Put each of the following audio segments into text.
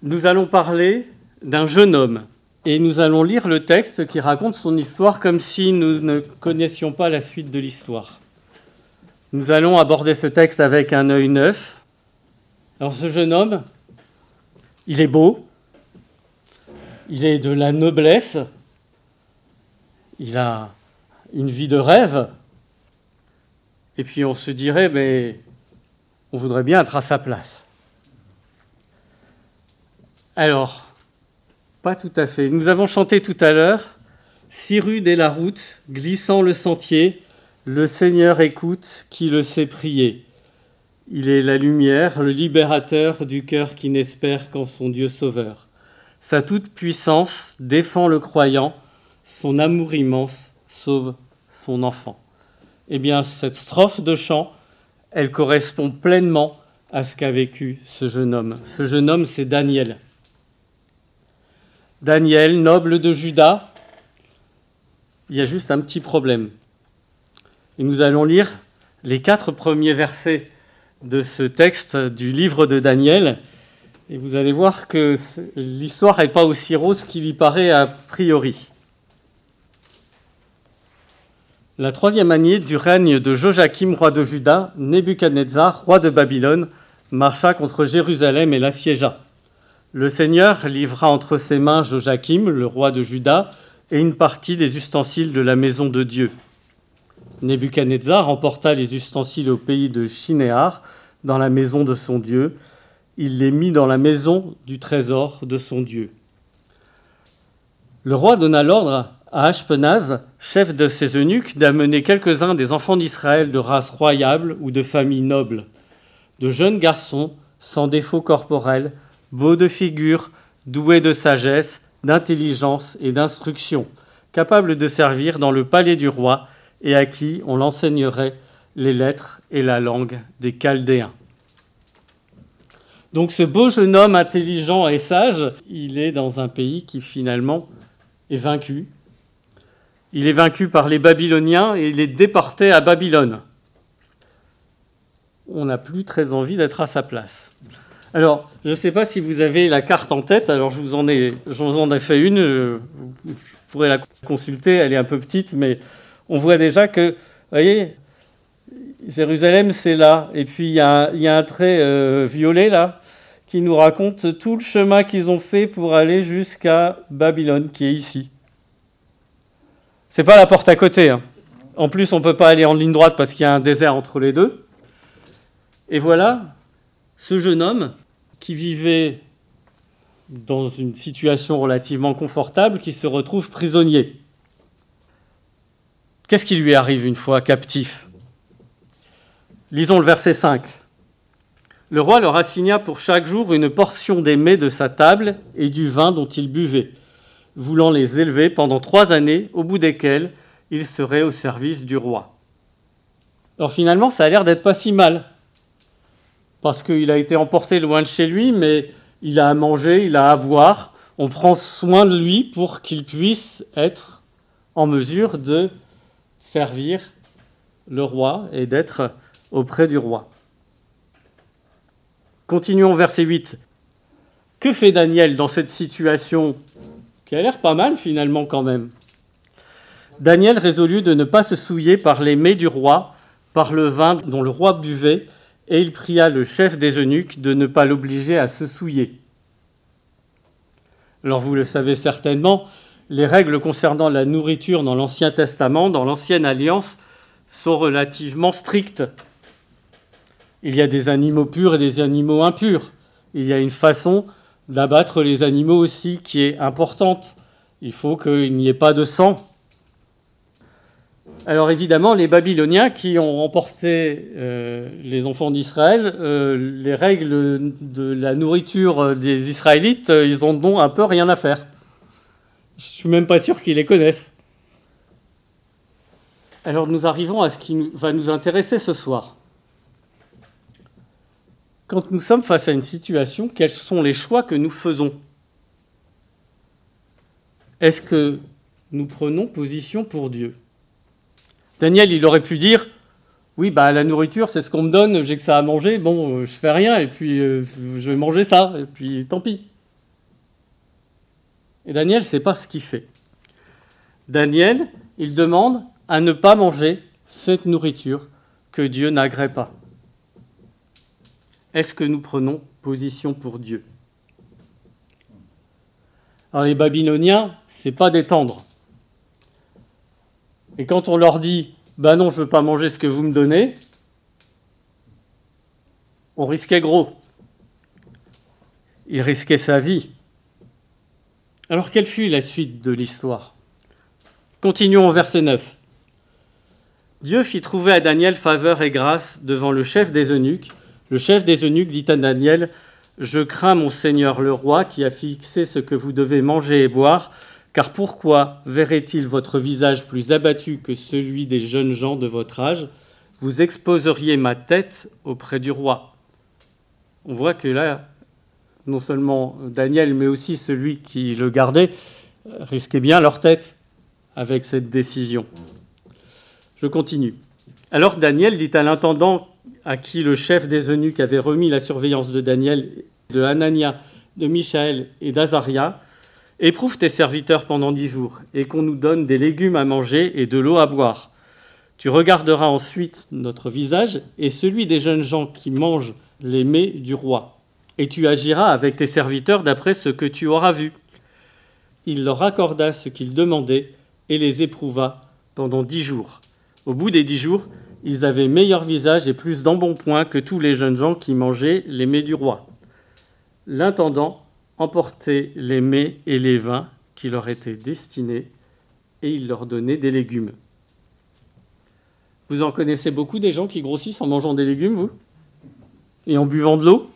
nous allons parler d'un jeune homme. Et nous allons lire le texte qui raconte son histoire comme si nous ne connaissions pas la suite de l'histoire. Nous allons aborder ce texte avec un œil neuf. Alors ce jeune homme, il est beau, il est de la noblesse, il a une vie de rêve, et puis on se dirait, mais on voudrait bien être à sa place. Alors, pas tout à fait. Nous avons chanté tout à l'heure, si rude est la route, glissant le sentier, le Seigneur écoute qui le sait prier. Il est la lumière, le libérateur du cœur qui n'espère qu'en son Dieu sauveur. Sa toute-puissance défend le croyant, son amour immense sauve son enfant. Eh bien, cette strophe de chant, elle correspond pleinement à ce qu'a vécu ce jeune homme. Ce jeune homme, c'est Daniel. Daniel, noble de Juda, il y a juste un petit problème. Et nous allons lire les 4 premiers versets de ce texte du livre de Daniel. Et vous allez voir que l'histoire n'est pas aussi rose qu'il y paraît a priori. La 3e année du règne de Joachim, roi de Juda, Nebuchadnezzar, roi de Babylone, marcha contre Jérusalem et l'assiégea. Le Seigneur livra entre ses mains Joachim, le roi de Juda, et une partie des ustensiles de la maison de Dieu. Nebuchadnezzar emporta les ustensiles au pays de Shinéar, dans la maison de son Dieu. Il les mit dans la maison du trésor de son Dieu. Le roi donna l'ordre à Ashpenaz, chef de ses eunuques, d'amener quelques-uns des enfants d'Israël de race royale ou de famille noble, de jeunes garçons sans défaut corporel, beaux de figure, doués de sagesse, d'intelligence et d'instruction, capables de servir dans le palais du roi et à qui on l'enseignerait les lettres et la langue des Chaldéens. Donc ce beau jeune homme intelligent et sage, il est dans un pays qui finalement est vaincu. Il est vaincu par les Babyloniens et il est déporté à Babylone. On n'a plus très envie d'être à sa place. Alors, je ne sais pas si vous avez la carte en tête, alors je vous en ai fait une, vous pourrez la consulter, elle est un peu petite, mais on voit déjà que, vous voyez, Jérusalem, c'est là, et puis il y a un trait violet là, qui nous raconte tout le chemin qu'ils ont fait pour aller jusqu'à Babylone, qui est ici. C'est pas la porte à côté, hein. En plus, on ne peut pas aller en ligne droite parce qu'il y a un désert entre les deux. Et voilà, ce jeune homme qui vivait dans une situation relativement confortable, qui se retrouve prisonnier. Qu'est-ce qui lui arrive une fois captif ? Lisons le verset 5. Le roi leur assigna pour chaque jour une portion des mets de sa table et du vin dont ils buvaient, voulant les élever pendant 3 années, au bout desquelles ils seraient au service du roi. Alors finalement, ça a l'air d'être pas si mal, parce qu'il a été emporté loin de chez lui, mais il a à manger, il a à boire. On prend soin de lui pour qu'il puisse être en mesure de servir le roi et d'être auprès du roi. Continuons verset 8. Que fait Daniel dans cette situation qui a l'air pas mal finalement quand même ? Daniel résolut de ne pas se souiller par les mets du roi, par le vin dont le roi buvait, et il pria le chef des eunuques de ne pas l'obliger à se souiller. Alors vous le savez certainement, les règles concernant la nourriture dans l'Ancien Testament, dans l'Ancienne Alliance, sont relativement strictes. Il y a des animaux purs et des animaux impurs. Il y a une façon d'abattre les animaux aussi qui est importante. Il faut qu'il n'y ait pas de sang. Alors évidemment, les Babyloniens qui ont emporté les enfants d'Israël, les règles de la nourriture des Israélites, ils en ont un peu rien à faire. Je ne suis même pas sûr qu'ils les connaissent. Alors nous arrivons à ce qui va nous intéresser ce soir. Quand nous sommes face à une situation, quels sont les choix que nous faisons ? Est-ce que nous prenons position pour Dieu ? Daniel, il aurait pu dire « Oui, la nourriture, c'est ce qu'on me donne, j'ai que ça à manger, bon, je fais rien, et puis je vais manger ça, et puis tant pis. » Et Daniel ne sait pas ce qu'il fait. Daniel, il demande à ne pas manger cette nourriture que Dieu n'agrée pas. Est-ce que nous prenons position pour Dieu? Alors les Babyloniens, c'est pas des tendres. Et quand on leur dit « Ben non, je ne veux pas manger ce que vous me donnez », on risquait gros. Il risquait sa vie. Alors quelle fut la suite de l'histoire? Continuons au verset 9. Dieu fit trouver à Daniel faveur et grâce devant le chef des eunuques. Le chef des eunuques dit à Daniel, « Je crains mon Seigneur le roi qui a fixé ce que vous devez manger et boire, car pourquoi verrait-il votre visage plus abattu que celui des jeunes gens de votre âge? Vous exposeriez ma tête auprès du roi. » On voit que là, non seulement Daniel, mais aussi celui qui le gardait, risquaient bien leur tête avec cette décision. Je continue. Alors Daniel dit à l'intendant à qui le chef des eunuques avait remis la surveillance de Daniel, de Hanania, de Michaël et d'Azaria, « Éprouve tes serviteurs pendant 10 jours, et qu'on nous donne des légumes à manger et de l'eau à boire. Tu regarderas ensuite notre visage et celui des jeunes gens qui mangent les mets du roi, et tu agiras avec tes serviteurs d'après ce que tu auras vu. » Il leur accorda ce qu'ils demandaient et les éprouva pendant 10 jours. Au bout des 10 jours, ils avaient meilleur visage et plus d'embonpoint que tous les jeunes gens qui mangeaient les mets du roi. L'intendant emportait les mets et les vins qui leur étaient destinés et il leur donnait des légumes. Vous en connaissez beaucoup des gens qui grossissent en mangeant des légumes, vous? Et en buvant de l'eau?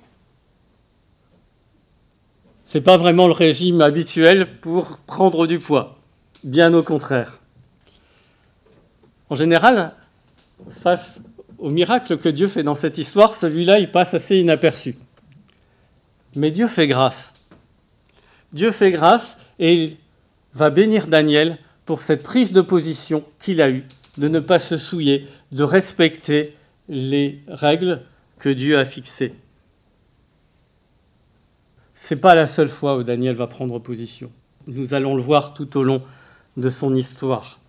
Ce n'est pas vraiment le régime habituel pour prendre du poids. Bien au contraire. En général, face au miracle que Dieu fait dans cette histoire, celui-là, il passe assez inaperçu. Mais Dieu fait grâce. Dieu fait grâce et il va bénir Daniel pour cette prise de position qu'il a eue, de ne pas se souiller, de respecter les règles que Dieu a fixées. Ce n'est pas la seule fois où Daniel va prendre position. Nous allons le voir tout au long de son histoire.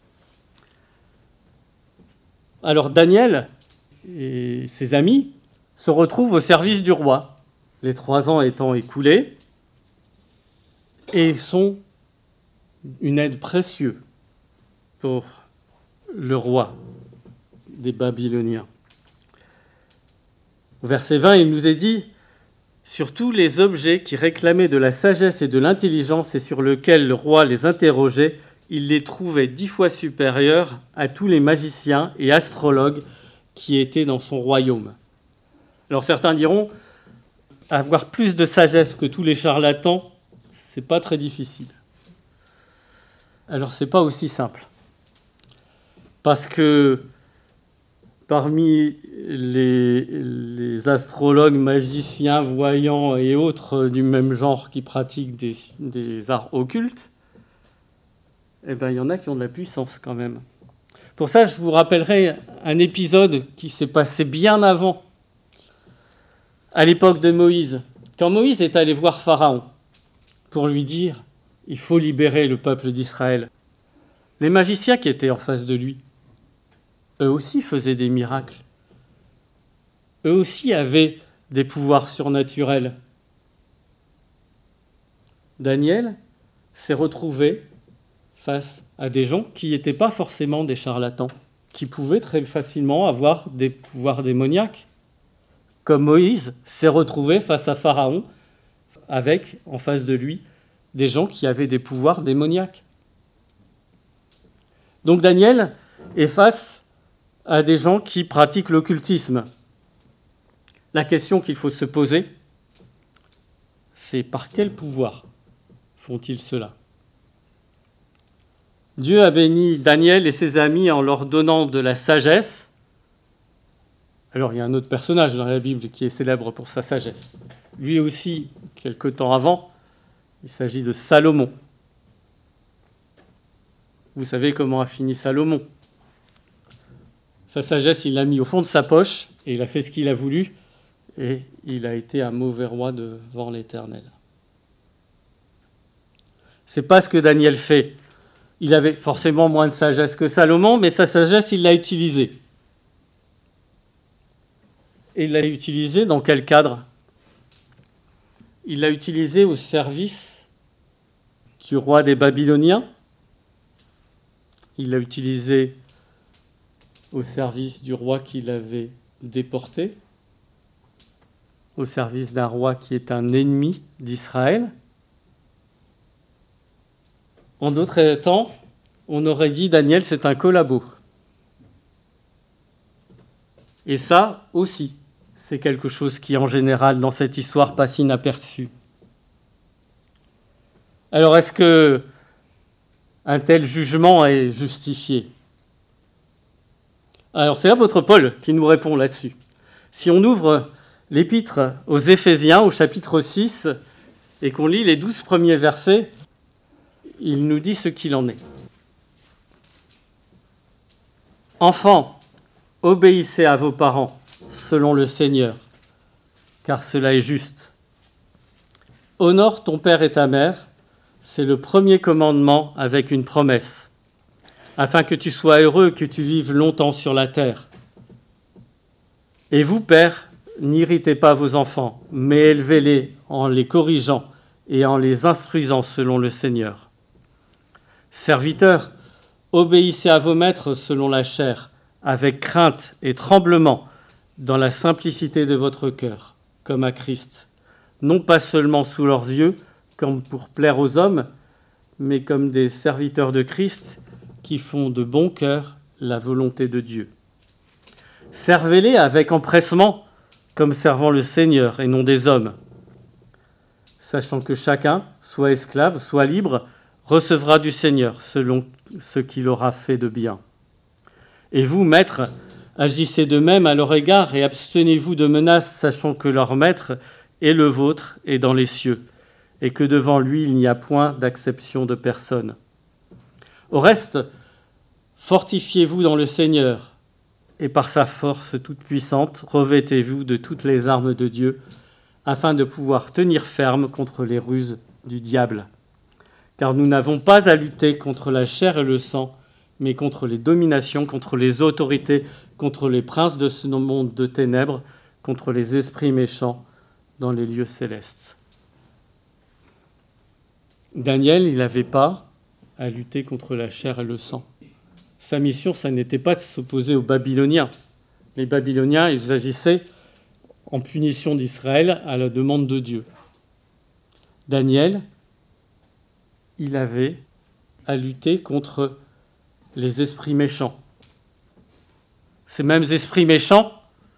Alors Daniel et ses amis se retrouvent au service du roi, les 3 ans étant écoulés, et ils sont une aide précieuse pour le roi des Babyloniens. Au verset 20, il nous est dit « Sur tous les objets qui réclamaient de la sagesse et de l'intelligence et sur lesquels le roi les interrogeait, il les trouvait 10 fois supérieurs à tous les magiciens et astrologues qui étaient dans son royaume. » Alors certains diront, avoir plus de sagesse que tous les charlatans, c'est pas très difficile. Alors c'est pas aussi simple. Parce que parmi les astrologues, magiciens, voyants et autres du même genre qui pratiquent des arts occultes, eh ben, il y en a qui ont de la puissance quand même. Pour ça, je vous rappellerai un épisode qui s'est passé bien avant, à l'époque de Moïse. Quand Moïse est allé voir Pharaon pour lui dire « il faut libérer le peuple d'Israël », les magiciens qui étaient en face de lui, eux aussi faisaient des miracles. Eux aussi avaient des pouvoirs surnaturels. Daniel s'est retrouvé face à des gens qui n'étaient pas forcément des charlatans, qui pouvaient très facilement avoir des pouvoirs démoniaques. Comme Moïse s'est retrouvé face à Pharaon, avec, en face de lui, des gens qui avaient des pouvoirs démoniaques. Donc Daniel est face à des gens qui pratiquent l'occultisme. La question qu'il faut se poser, c'est par quel pouvoir font-ils cela? Dieu a béni Daniel et ses amis en leur donnant de la sagesse. Alors il y a un autre personnage dans la Bible qui est célèbre pour sa sagesse. Lui aussi, quelque temps avant, il s'agit de Salomon. Vous savez comment a fini Salomon. Sa sagesse, il l'a mis au fond de sa poche et il a fait ce qu'il a voulu et il a été un mauvais roi devant l'Éternel. C'est pas ce que Daniel fait. Il avait forcément moins de sagesse que Salomon, mais sa sagesse, il l'a utilisée. Et il l'a utilisée dans quel cadre? Il l'a utilisée au service du roi des Babyloniens. Il l'a utilisée au service du roi qui l'avait déporté, au service d'un roi qui est un ennemi d'Israël. En d'autres temps, on aurait dit Daniel, c'est un collabo. Et ça aussi, c'est quelque chose qui, en général, dans cette histoire, passe inaperçu. Alors, est-ce que un tel jugement est justifié? Alors, c'est l'apôtre Paul qui nous répond là-dessus. Si on ouvre l'épître aux Éphésiens, au chapitre 6, et qu'on lit les 12 premiers versets, il nous dit ce qu'il en est. Enfants, obéissez à vos parents, selon le Seigneur, car cela est juste. Honore ton père et ta mère, c'est le premier commandement avec une promesse, afin que tu sois heureux, que tu vives longtemps sur la terre. Et vous, pères, n'irritez pas vos enfants, mais élevez-les en les corrigeant et en les instruisant selon le Seigneur. Serviteurs, obéissez à vos maîtres selon la chair, avec crainte et tremblement, dans la simplicité de votre cœur, comme à Christ, non pas seulement sous leurs yeux, comme pour plaire aux hommes, mais comme des serviteurs de Christ qui font de bon cœur la volonté de Dieu. Servez-les avec empressement, comme servant le Seigneur et non des hommes, sachant que chacun, soit esclave, soit libre, recevra du Seigneur selon ce qu'il aura fait de bien. Et vous, maîtres, agissez de même à leur égard et abstenez-vous de menaces, sachant que leur maître est le vôtre et dans les cieux, et que devant lui il n'y a point d'acception de personne. Au reste, fortifiez-vous dans le Seigneur, et par sa force toute puissante, revêtez-vous de toutes les armes de Dieu, afin de pouvoir tenir ferme contre les ruses du diable. Car nous n'avons pas à lutter contre la chair et le sang, mais contre les dominations, contre les autorités, contre les princes de ce monde de ténèbres, contre les esprits méchants dans les lieux célestes. Daniel, il n'avait pas à lutter contre la chair et le sang. Sa mission, ça n'était pas de s'opposer aux Babyloniens. Les Babyloniens, ils agissaient en punition d'Israël à la demande de Dieu. Daniel, il avait à lutter contre les esprits méchants. Ces mêmes esprits méchants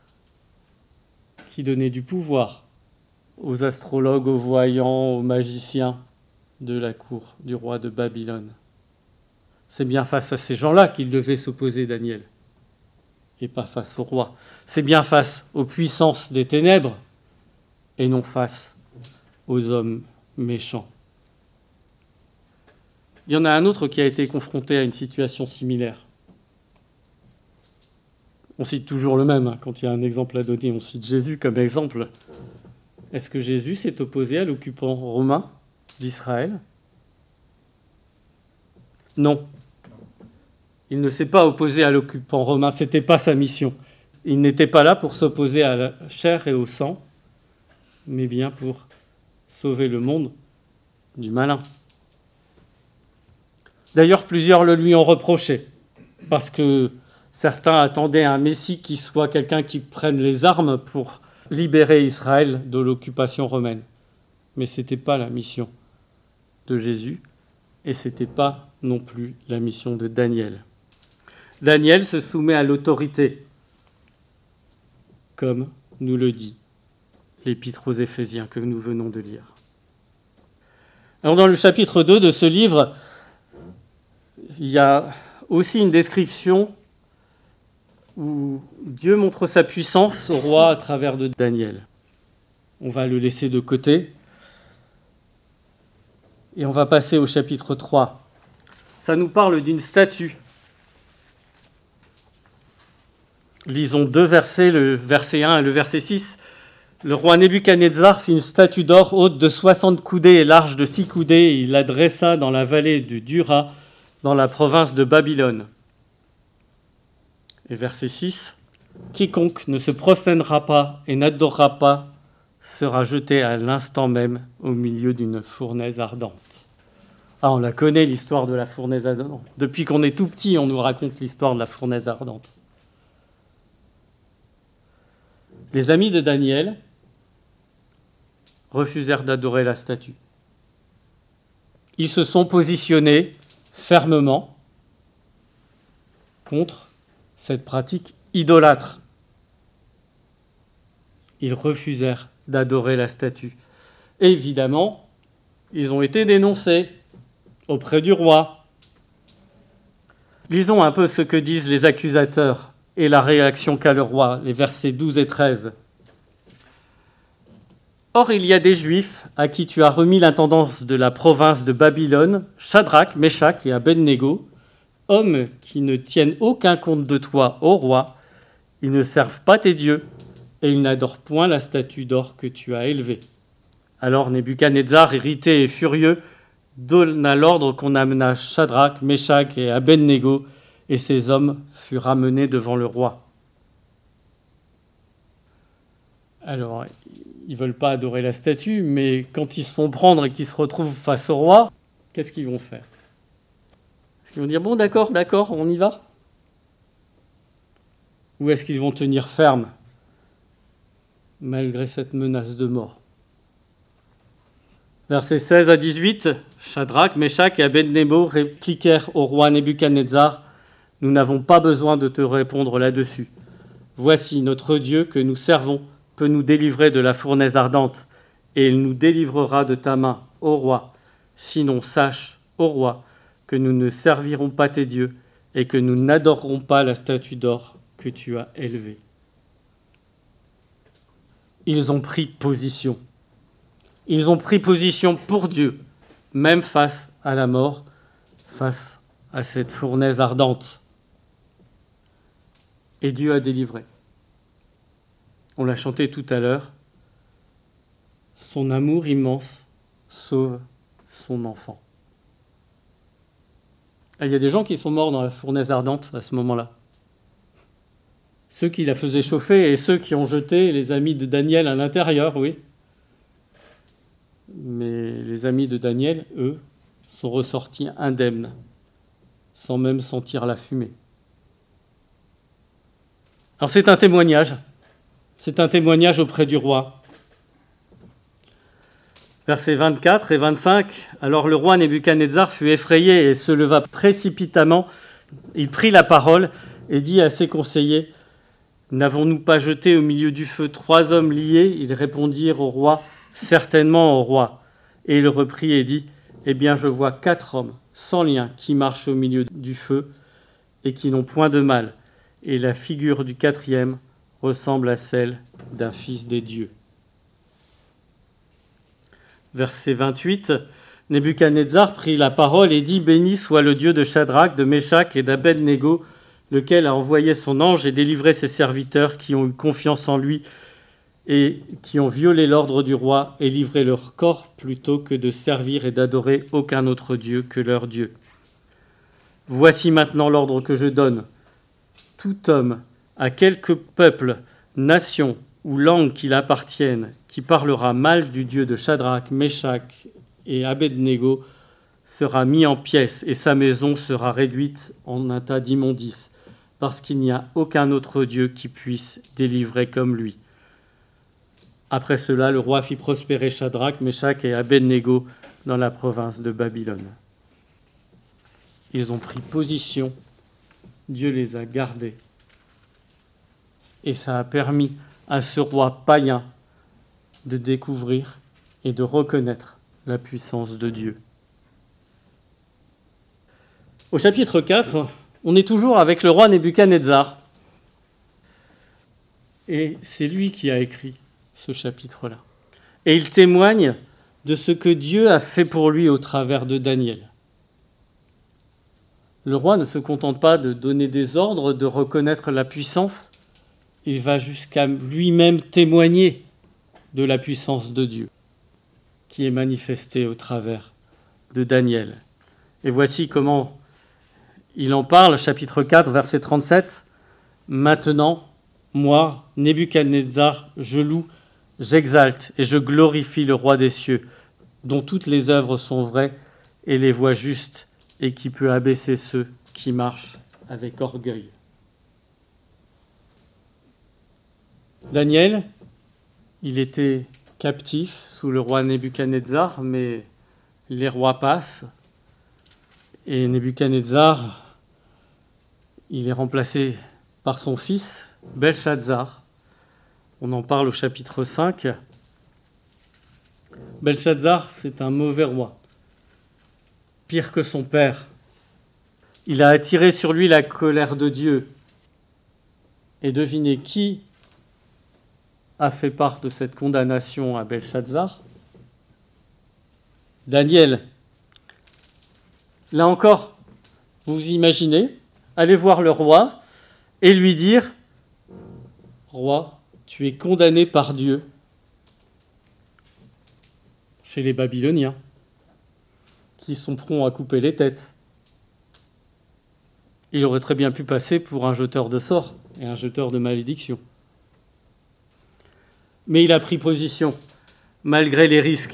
qui donnaient du pouvoir aux astrologues, aux voyants, aux magiciens de la cour du roi de Babylone. C'est bien face à ces gens-là qu'il devait s'opposer, Daniel, et pas face au roi. C'est bien face aux puissances des ténèbres et non face aux hommes méchants. Il y en a un autre qui a été confronté à une situation similaire. On cite toujours le même, quand il y a un exemple à donner, on cite Jésus comme exemple. Est-ce que Jésus s'est opposé à l'occupant romain d'Israël? Non. Il ne s'est pas opposé à l'occupant romain, ce n'était pas sa mission. Il n'était pas là pour s'opposer à la chair et au sang, mais bien pour sauver le monde du malin. D'ailleurs, plusieurs le lui ont reproché, parce que certains attendaient un Messie qui soit quelqu'un qui prenne les armes pour libérer Israël de l'occupation romaine. Mais ce n'était pas la mission de Jésus, et ce n'était pas non plus la mission de Daniel. Daniel se soumet à l'autorité, comme nous le dit l'Épître aux Éphésiens que nous venons de lire. Alors dans le chapitre 2 de ce livre, il y a aussi une description où Dieu montre sa puissance au roi à travers de Daniel. On va le laisser de côté et on va passer au chapitre 3. Ça nous parle d'une statue. Lisons deux versets, le verset 1 et le verset 6. le roi Nebuchadnezzar fit une statue d'or haute de 60 coudées et large de 6 coudées, et il la dressa dans la vallée du Dura, dans la province de Babylone. Et verset 6, « Quiconque ne se prosternera pas et n'adorera pas sera jeté à l'instant même au milieu d'une fournaise ardente. » Ah, on la connaît, l'histoire de la fournaise ardente. Depuis qu'on est tout petit, on nous raconte l'histoire de la fournaise ardente. Les amis de Daniel refusèrent d'adorer la statue. Ils se sont positionnés fermement contre cette pratique idolâtre. Ils refusèrent d'adorer la statue. Et évidemment, ils ont été dénoncés auprès du roi. Lisons un peu ce que disent les accusateurs et la réaction qu'a le roi, les versets 12 et 13. « Or, il y a des Juifs à qui tu as remis l'intendance de la province de Babylone, Shadrach, Meshach et Abednego, hommes qui ne tiennent aucun compte de toi, ô roi. Ils ne servent pas tes dieux et ils n'adorent point la statue d'or que tu as élevée. » Alors Nebuchadnezzar, irrité et furieux, donna l'ordre qu'on amena Shadrach, Meshach et Abednego, et ces hommes furent ramenés devant le roi. Alors, ils ne veulent pas adorer la statue, mais quand ils se font prendre et qu'ils se retrouvent face au roi, qu'est-ce qu'ils vont faire? Est-ce qu'ils vont dire « Bon, d'accord, on y va » Ou est-ce qu'ils vont tenir ferme, malgré cette menace de mort? Versets 16 à 18, Shadrach, Meshach et Abednego répliquèrent au roi Nebuchadnezzar, « Nous n'avons pas besoin de te répondre là-dessus. Voici, notre Dieu que nous servons peut nous délivrer de la fournaise ardente, et il nous délivrera de ta main, ô roi. Sinon, sache, ô roi, que nous ne servirons pas tes dieux, et que nous n'adorerons pas la statue d'or que tu as élevée. » Ils ont pris position. Ils ont pris position pour Dieu, même face à la mort, face à cette fournaise ardente. Et Dieu a délivré. On l'a chanté tout à l'heure. Son amour immense sauve son enfant. Il y a des gens qui sont morts dans la fournaise ardente à ce moment-là. Ceux qui la faisaient chauffer et ceux qui ont jeté les amis de Daniel à l'intérieur, oui. Mais les amis de Daniel, eux, sont ressortis indemnes, sans même sentir la fumée. Alors c'est un témoignage auprès du roi. Versets 24 et 25, « Alors le roi Nebuchadnezzar fut effrayé et se leva précipitamment. Il prit la parole et dit à ses conseillers, « N'avons-nous pas jeté au milieu du feu 3 hommes liés ?» Ils répondirent au roi, « Certainement, au roi. » Et il reprit et dit, « Eh bien, je vois 4 hommes sans lien qui marchent au milieu du feu et qui n'ont point de mal. Et la figure du 4e ressemble à celle d'un fils des dieux. » Verset 28, Nebuchadnezzar prit la parole et dit, « Béni soit le Dieu de Shadrach, de Meshach et d'Abednego, lequel a envoyé son ange et délivré ses serviteurs qui ont eu confiance en lui et qui ont violé l'ordre du roi et livré leur corps plutôt que de servir et d'adorer aucun autre Dieu que leur Dieu. Voici maintenant l'ordre que je donne. Tout homme, à quelque peuple, nation ou langue qu'il appartienne, qui parlera mal du Dieu de Shadrach, Meshach et Abednego, sera mis en pièces et sa maison sera réduite en un tas d'immondices, parce qu'il n'y a aucun autre Dieu qui puisse délivrer comme lui. » Après cela, le roi fit prospérer Shadrach, Meshach et Abednego dans la province de Babylone. Ils ont pris position, Dieu les a gardés. Et ça a permis à ce roi païen de découvrir et de reconnaître la puissance de Dieu. Au chapitre 4, on est toujours avec le roi Nebuchadnezzar. Et c'est lui qui a écrit ce chapitre-là. Et il témoigne de ce que Dieu a fait pour lui au travers de Daniel. Le roi ne se contente pas de donner des ordres, de reconnaître la puissance, il va jusqu'à lui-même témoigner de la puissance de Dieu qui est manifestée au travers de Daniel. Et voici comment il en parle, chapitre 4, verset 37. « Maintenant, moi, Nebuchadnezzar, je loue, j'exalte et je glorifie le roi des cieux, dont toutes les œuvres sont vraies et les voies justes, et qui peut abaisser ceux qui marchent avec orgueil. » Daniel, il était captif sous le roi Nebuchadnezzar, mais les rois passent, et Nebuchadnezzar, il est remplacé par son fils, Belshazzar. On en parle au chapitre 5. Belshazzar, c'est un mauvais roi, pire que son père. Il a attiré sur lui la colère de Dieu. Et devinez qui a fait part de cette condamnation à Belshazzar? Daniel. Là encore, vous imaginez, allez voir le roi et lui dire « Roi, tu es condamné par Dieu » chez les Babyloniens, qui sont prompts à couper les têtes. Il aurait très bien pu passer pour un jeteur de sorts et un jeteur de malédictions. Mais il a pris position, malgré les risques.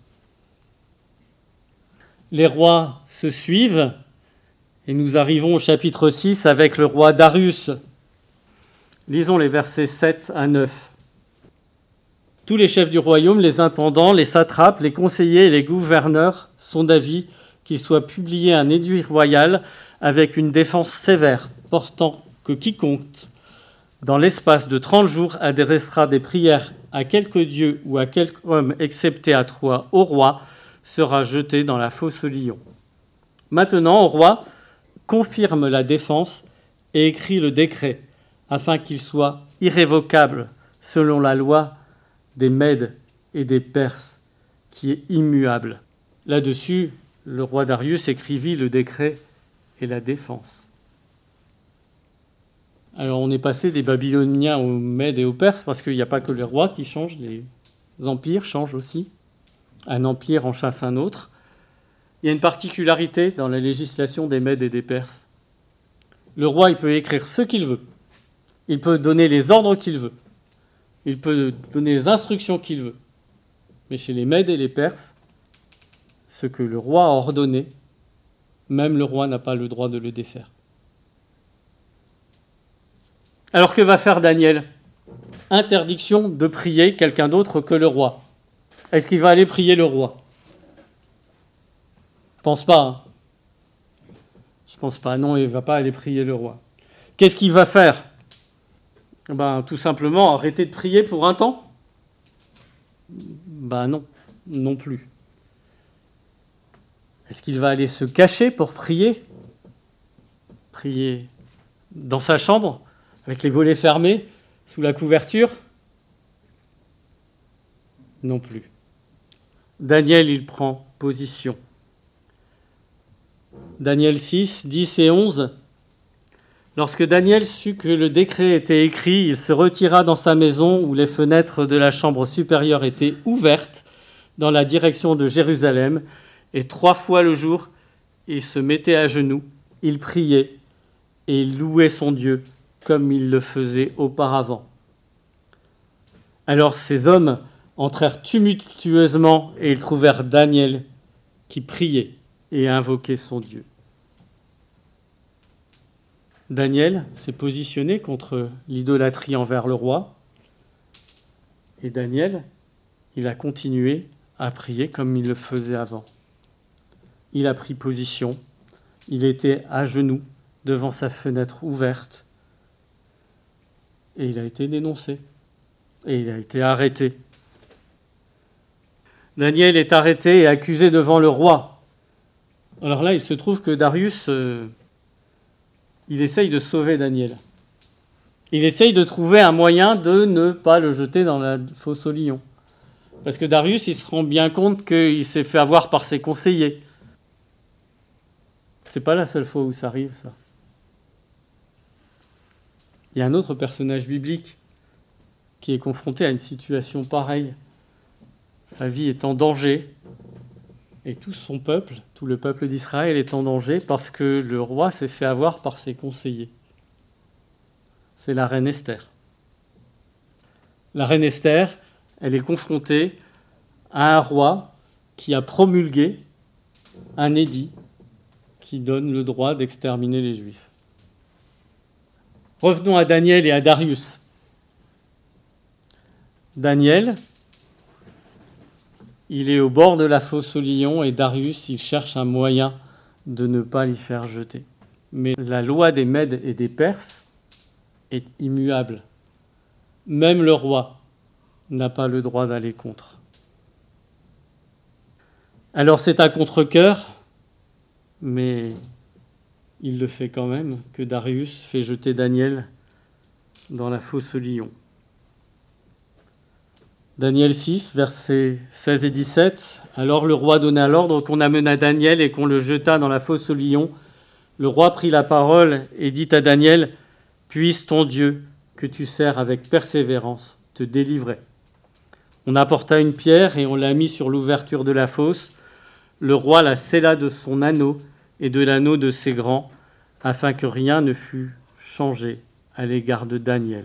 Les rois se suivent, et nous arrivons au chapitre 6 avec le roi Darius. Lisons les versets 7 à 9. Tous les chefs du royaume, les intendants, les satrapes, les conseillers et les gouverneurs sont d'avis qu'il soit publié un édit royal avec une défense sévère, portant que quiconque, dans l'espace de 30 jours, adressera des prières à quelque dieu ou à quelque homme excepté à toi, au roi, sera jeté dans la fosse aux lions. Maintenant, au roi, confirme la défense et écrit le décret, afin qu'il soit irrévocable selon la loi des Mèdes et des Perses, qui est immuable. Là-dessus, le roi Darius écrivit le décret et la défense. Alors on est passé des Babyloniens aux Mèdes et aux Perses, parce qu'il n'y a pas que les rois qui changent, les empires changent aussi. Un empire en chasse un autre. Il y a une particularité dans la législation des Mèdes et des Perses. Le roi, il peut écrire ce qu'il veut. Il peut donner les ordres qu'il veut. Il peut donner les instructions qu'il veut. Mais chez les Mèdes et les Perses, ce que le roi a ordonné, même le roi n'a pas le droit de le défaire. Alors que va faire Daniel? Interdiction de prier quelqu'un d'autre que le roi. Est-ce qu'il va aller prier le roi? Je pense pas. Hein. Je pense pas. Non, il ne va pas aller prier le roi. Qu'est-ce qu'il va faire? Tout simplement arrêter de prier pour un temps? Non, non plus. Est-ce qu'il va aller se cacher pour prier? Prier dans sa chambre, avec les volets fermés, sous la couverture? Non plus. Daniel, il prend position. Daniel 6, 10 et 11. Lorsque Daniel sut que le décret était écrit, il se retira dans sa maison où les fenêtres de la chambre supérieure étaient ouvertes dans la direction de Jérusalem, et 3 fois le jour, il se mettait à genoux, il priait et il louait son Dieu comme il le faisait auparavant. Alors ces hommes entrèrent tumultueusement et ils trouvèrent Daniel qui priait et invoquait son Dieu. Daniel s'est positionné contre l'idolâtrie envers le roi. Et Daniel, il a continué à prier comme il le faisait avant. Il a pris position. Il était à genoux devant sa fenêtre ouverte. Et il a été dénoncé. Et il a été arrêté. Daniel est arrêté et accusé devant le roi. Alors là, il se trouve que Darius... il essaye de sauver Daniel. Il essaye de trouver un moyen de ne pas le jeter dans la fosse aux lions. Parce que Darius, il se rend bien compte qu'il s'est fait avoir par ses conseillers. C'est pas la seule fois où ça arrive, ça. Il y a un autre personnage biblique qui est confronté à une situation pareille. Sa vie est en danger, et tout son peuple, tout le peuple d'Israël est en danger parce que le roi s'est fait avoir par ses conseillers. C'est la reine Esther. La reine Esther, elle est confrontée à un roi qui a promulgué un édit qui donne le droit d'exterminer les Juifs. Revenons à Daniel et à Darius. Daniel, il est au bord de la fosse aux lions et Darius, il cherche un moyen de ne pas l'y faire jeter. Mais la loi des Mèdes et des Perses est immuable. Même le roi n'a pas le droit d'aller contre. Alors c'est à contre-cœur, mais il le fait quand même, que Darius fait jeter Daniel dans la fosse aux lions. Daniel 6, versets 16 et 17. Alors le roi donna l'ordre qu'on amena Daniel et qu'on le jeta dans la fosse aux lions. Le roi prit la parole et dit à Daniel, « Puisse ton Dieu, que tu sers avec persévérance, te délivrer. » On apporta une pierre et on la mit sur l'ouverture de la fosse. Le roi la scella de son anneau et de l'anneau de ses grands, afin que rien ne fût changé à l'égard de Daniel.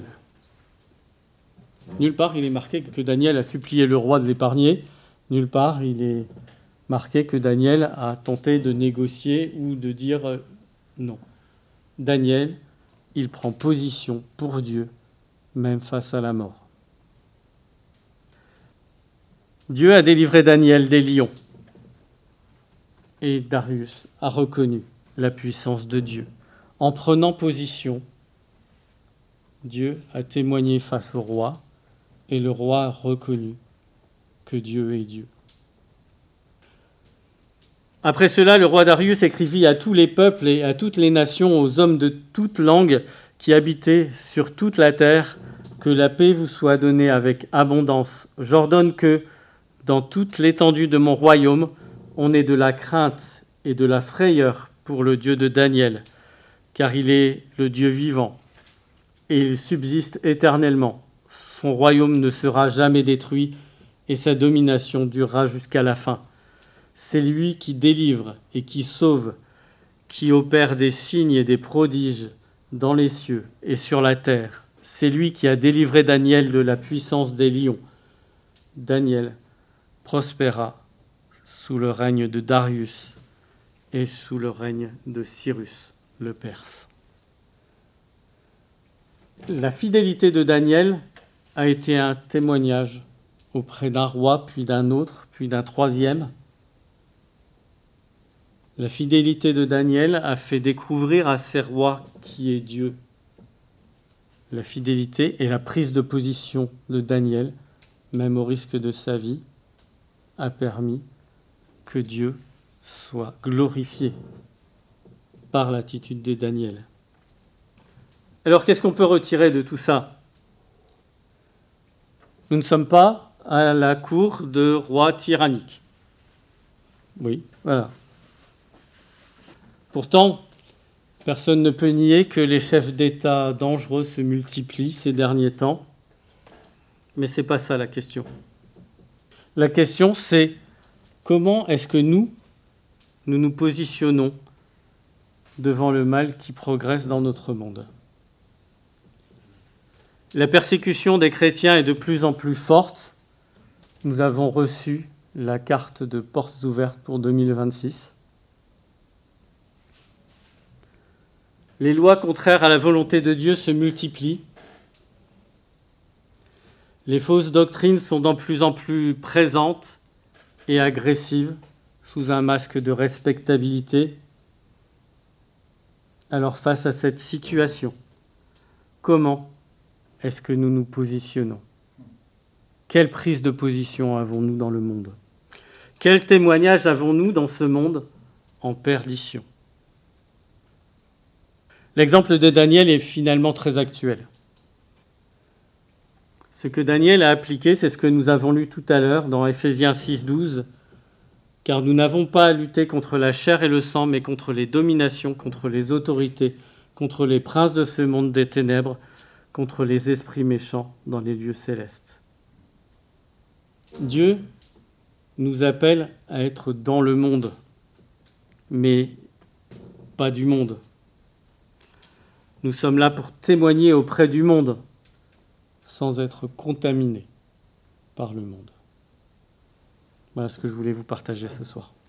Nulle part il est marqué que Daniel a supplié le roi de l'épargner. Nulle part il est marqué que Daniel a tenté de négocier ou de dire non. Daniel, il prend position pour Dieu, même face à la mort. Dieu a délivré Daniel des lions. Et Darius a reconnu la puissance de Dieu. En prenant position, Dieu a témoigné face au roi, et le roi a reconnu que Dieu est Dieu. Après cela, le roi Darius écrivit à tous les peuples et à toutes les nations, aux hommes de toute langue qui habitaient sur toute la terre, que la paix vous soit donnée avec abondance. J'ordonne que, dans toute l'étendue de mon royaume, on ait de la crainte et de la frayeur pour le Dieu de Daniel, car il est le Dieu vivant, et il subsiste éternellement. Son royaume ne sera jamais détruit, et sa domination durera jusqu'à la fin. C'est lui qui délivre et qui sauve, qui opère des signes et des prodiges dans les cieux et sur la terre. C'est lui qui a délivré Daniel de la puissance des lions. Daniel prospéra sous le règne de Darius et sous le règne de Cyrus, le Perse. La fidélité de Daniel a été un témoignage auprès d'un roi, puis d'un autre, puis d'un troisième. La fidélité de Daniel a fait découvrir à ces rois qui est Dieu. La fidélité et la prise de position de Daniel, même au risque de sa vie, a permis que Dieu soit glorifié par l'attitude de Daniel. Alors, qu'est-ce qu'on peut retirer de tout ça ? Nous ne sommes pas à la cour de rois tyranniques. Oui, voilà. Pourtant, personne ne peut nier que les chefs d'État dangereux se multiplient ces derniers temps. Mais ce n'est pas ça la question. La question, c'est comment est-ce que nous nous positionnons devant le mal qui progresse dans notre monde. La persécution des chrétiens est de plus en plus forte. Nous avons reçu la carte de portes ouvertes pour 2026. Les lois contraires à la volonté de Dieu se multiplient. Les fausses doctrines sont de plus en plus présentes et agressives sous un masque de respectabilité. Alors face à cette situation, comment est-ce que nous nous positionnons ? Quelle prise de position avons-nous dans le monde ? Quel témoignage avons-nous dans ce monde en perdition ? L'exemple de Daniel est finalement très actuel. Ce que Daniel a appliqué, c'est ce que nous avons lu tout à l'heure dans Ephésiens 6:12, car nous n'avons pas à lutter contre la chair et le sang, mais contre les dominations, contre les autorités, contre les princes de ce monde des ténèbres, contre les esprits méchants dans les lieux célestes. Dieu nous appelle à être dans le monde, mais pas du monde. Nous sommes là pour témoigner auprès du monde, sans être contaminés par le monde. Voilà ce que je voulais vous partager ce soir.